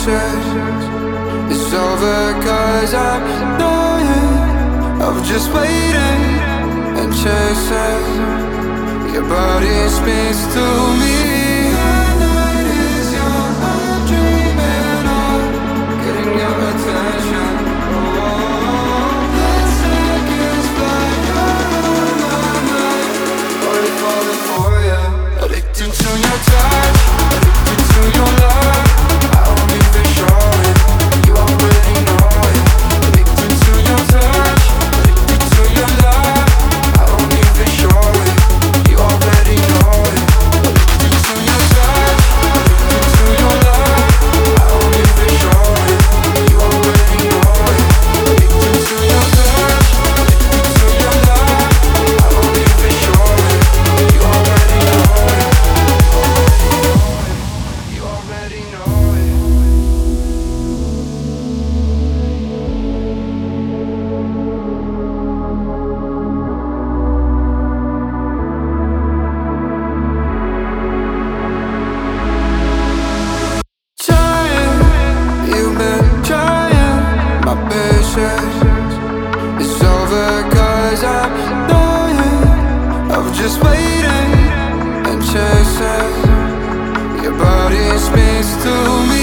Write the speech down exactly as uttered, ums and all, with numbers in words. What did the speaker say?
patience is over, cause I'm dying of just waiting and chasing. Your body speaks to me. The night is young, I'm dreaming of getting your attention. Oh, let seconds fly on my mind. Only falling for you, addicted to your touch, addicted to your love. I won't even show it, you already know it. Addicted to your touch, addicted to your love. I won't even show it, you already know it. Addicted to your touch, addicted to your love. I won't even show it, you already know it. Addicted to your touch, addicted to your love. I won't even show it, you already know it. You already know it. Trying, you've been trying. My patience is over, cause I'm dying of just waiting and chasing. Your body speaks to me.